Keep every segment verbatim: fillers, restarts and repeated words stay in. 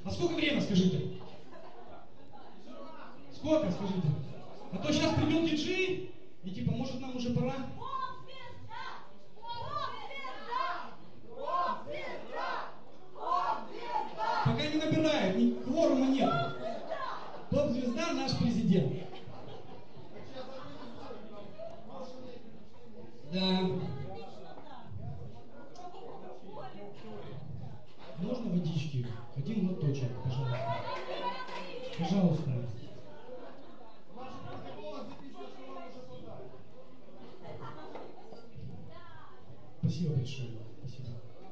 А сколько время, скажите? Сколько, скажите? А то сейчас придет диджей, и типа, может, нам уже пора? Пока не набирает, ни кворума нет. Топ-звезда наш президент. Да. Можно водички? Один лоточек, пожалуйста. Пожалуйста. Спасибо большое. Спасибо.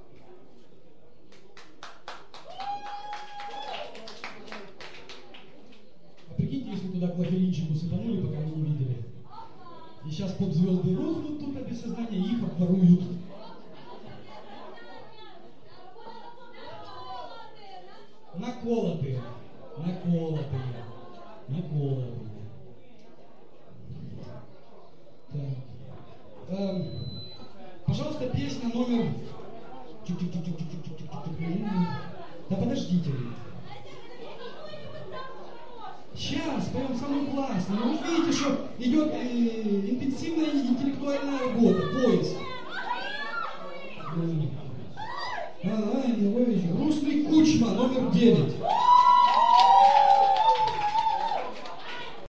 А прикиньте, если туда клофелинчику сыпанули, пока мы не видели. И сейчас поп-звезды рухнут тут без сознания, и их обворуют. Наколотые. Наколотые. Наколотые. Так. Эм, пожалуйста, песня номер... Да подождите. Сейчас, поем самую классную. Ну, вы видите, что идет э, интенсивная интеллектуальная работа, поиск. Грустный Кучма, номер девять.